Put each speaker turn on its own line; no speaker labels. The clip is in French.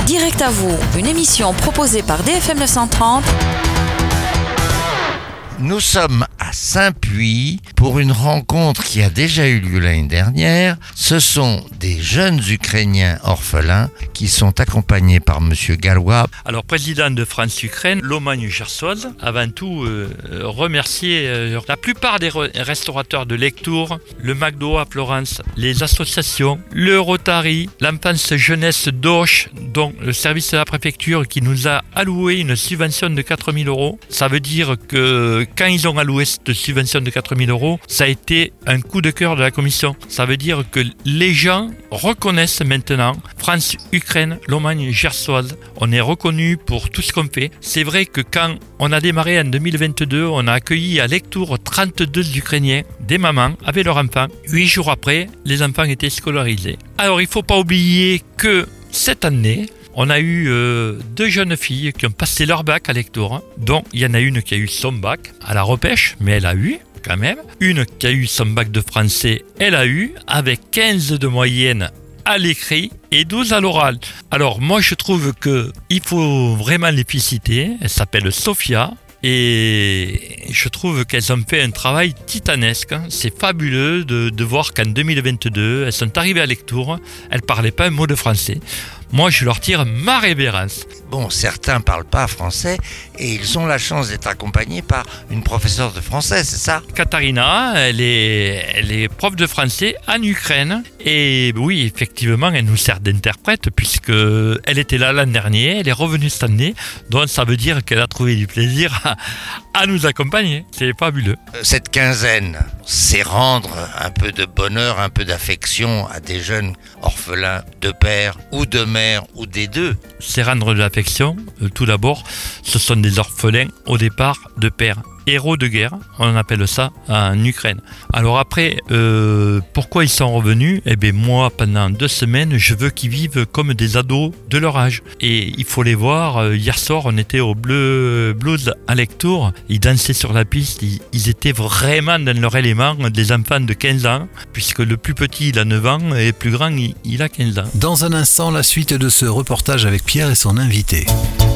Direct à vous, une émission proposée par DFM 930.
Nous sommes à Saint-Puy pour une rencontre qui a déjà eu lieu l'année dernière. Ce sont des jeunes Ukrainiens orphelins qui sont accompagnés par Monsieur Gallois.
Alors, président de France-Ukraine, Lomagne Gersold, avant tout, remercier la plupart des restaurateurs de Lectoure, le McDo à Florence, les associations, le Rotary, l'Enfance Jeunesse d'Auch, donc le service de la préfecture qui nous a alloué une subvention de 4 000 €. Ça veut dire que quand ils ont alloué cette subvention de 4 000 €, ça a été un coup de cœur de la commission. Ça veut dire que les gens reconnaissent maintenant France-Ukraine, Lomagne Gersold. On est reconnu pour tout ce qu'on fait. C'est vrai que quand on a démarré en 2022, on a accueilli à Lectoure 32 Ukrainiens, des mamans avec leurs enfants. 8 jours après, les enfants étaient scolarisés. Alors il ne faut pas oublier que cette année, on a eu 2 jeunes filles qui ont passé leur bac à Lectoure, dont il y en a une qui a eu son bac à la repêche, mais elle a eu quand même. Une qui a eu son bac de français, elle a eu, avec 15 de moyenne à l'écrit et 12 à l'oral. Alors moi je trouve qu'il faut vraiment les féliciter. Elle s'appelle Sophia. Et je trouve qu'elles ont fait un travail titanesque. C'est fabuleux de voir qu'en 2022, elles sont arrivées à Lectoure, elles ne parlaient pas un mot de français. Moi, je leur tire ma révérence.
Bon, certains ne parlent pas français et ils ont la chance d'être accompagnés par une professeure de français, c'est ça ?
Katharina, elle est prof de français en Ukraine. Et oui, effectivement, elle nous sert d'interprète puisque elle était là l'an dernier, elle est revenue cette année. Donc, ça veut dire qu'elle a trouvé du plaisir à nous accompagner. C'est fabuleux.
Cette quinzaine, c'est rendre un peu de bonheur, un peu d'affection à des jeunes orphelins de père ou de mère ou des deux.
C'est rendre de l'affection. Tout d'abord, ce sont des orphelins au départ de père. Héros de guerre, on appelle ça en Ukraine. Alors après, pourquoi ils sont revenus ? Eh bien moi, pendant 2 semaines, je veux qu'ils vivent comme des ados de leur âge. Et il faut les voir. Hier soir, on était au Blues à Lectoure. Ils dansaient sur la piste. Ils étaient vraiment dans leur élément, des enfants de 15 ans, puisque le plus petit, il a 9 ans, et le plus grand, il a 15 ans.
Dans un instant, la suite de ce reportage avec Pierre et son invité.